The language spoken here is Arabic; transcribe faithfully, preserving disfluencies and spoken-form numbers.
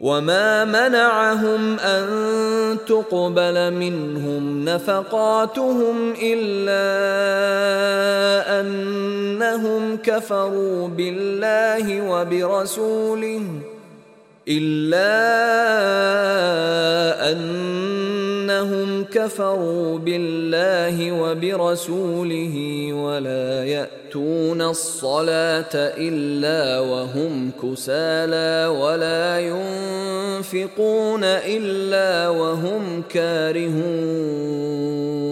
وما منعهم أن تقبل منهم نفقاتهم إلا أنهم كفروا بالله وبرسوله إلا أنهم كفروا بالله وبرسوله ولا يأتون الصلاة إلا وهم كسالى ولا ينفقون إلا وهم كارهون